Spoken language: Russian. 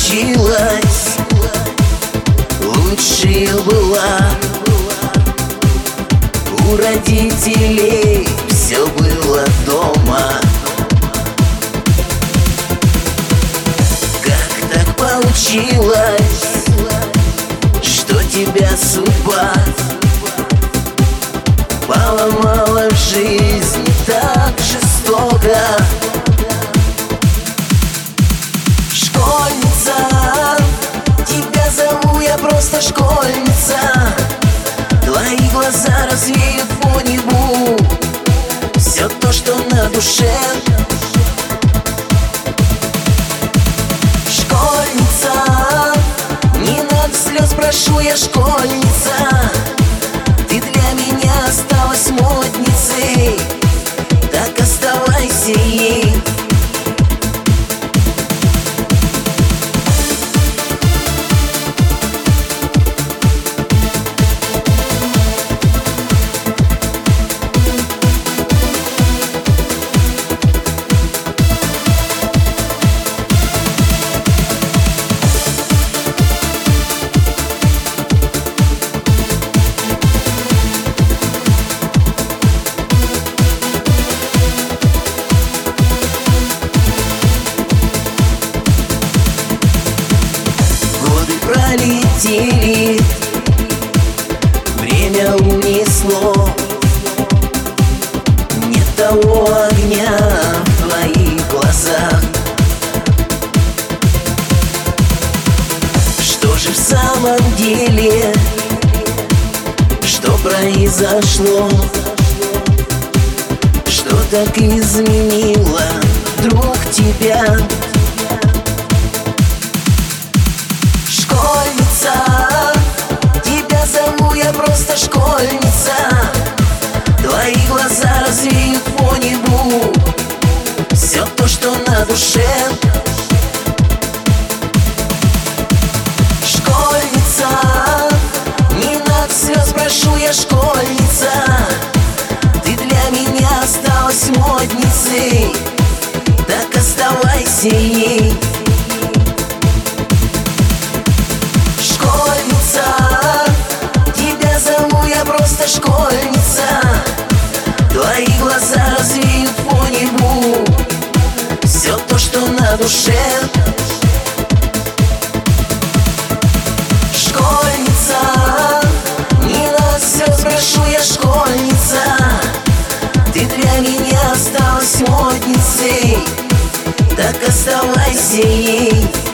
получилось. Лучшая была. У родителей все было дома. Как так получилось, что тебя судьба поломала в жизни так жестоко? Школьница, тебя зову я просто школьница. Твои глаза развеют по небу все то, что на душе. Школьница, не надо слез, прошу я, школьница. Ты для меня осталась модницей, так оставайся ей. Пролетели, время унесло. Нет того огня в твоих глазах. Что же в самом деле, что произошло? Что так изменило вдруг тебя? Школьница, тебя зову я просто школьница. Твои глаза развеют по небу все то, что на душе. Школьница, не надо слез, прошу я, школьница. Ты для меня осталась модницей, так оставайся ей. Просто школьница, твои глаза развеют по небу все то, что на душе. Школьница, не надо слез, прошу я, школьница. Ты для меня осталась модницей, так оставайся ей.